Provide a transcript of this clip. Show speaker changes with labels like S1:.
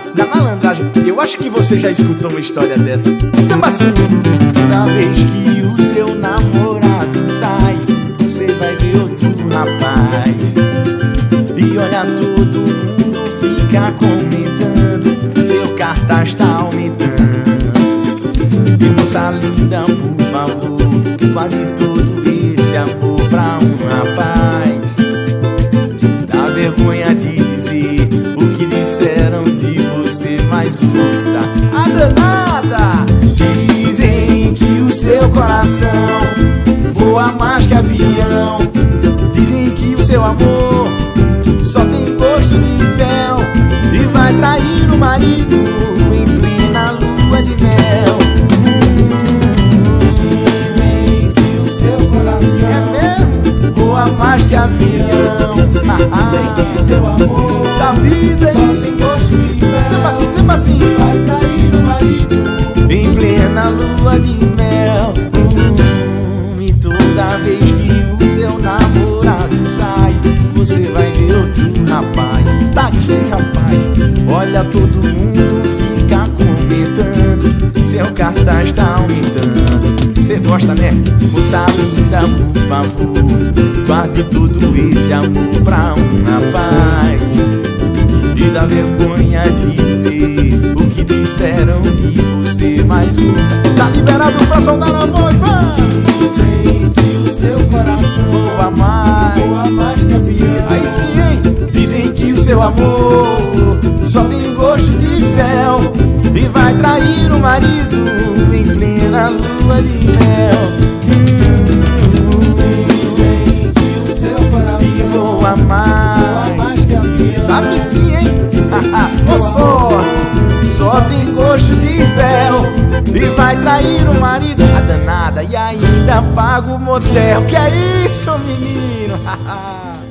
S1: da malandragem. Eu acho que você já escutou uma história dessa. Samba assim: toda vez que o seu namorado sai, você vai ver outro rapaz. E olha, todo mundo fica comentando, seu cartaz tá aumentando. E moça linda, por favor, guarde todo esse amor pra um rapaz. Dá vergonha de dizer o que disseram de você, mas ouça a danada. Dizem que o seu coração voa mais que avião. Dizem que o seu amor só tem gosto de fel e vai trair o marido em plena lua de mel.
S2: Dizem que o seu coração
S1: voa mais que avião.
S2: dizem que seu amor
S1: da vida
S2: só tem gosto de fel.
S1: Sempre assim,
S2: vai trair o marido
S1: em plena lua de mel. E toda vez que o seu namorado sai, você vai ver outro rapaz. Daquele rapaz, olha, todo mundo fica comentando, seu cartaz tá aumentando. Cê gosta, né? Moça linda, por favor, guarde todo esse amor pra um rapaz. E dá vergonha de dizer o que disseram de você, mas usa. Tá liberado pra soltar a voz, vai!
S2: dizem que o seu coração
S1: Voa mais
S2: que avião.
S1: aí sim, hein? Dizem que o seu amor só tem gosto de fel e vai trair o marido em plena lua de mel.
S2: Dizem que o seu
S1: E
S2: coração
S1: voa
S2: voa
S1: mais,
S2: mais que avião.
S1: sabe sim, hein? Ô sorte, só tem gosto de fel e vai trair o marido, a danada, e ainda paga o motel. Que é isso, menino?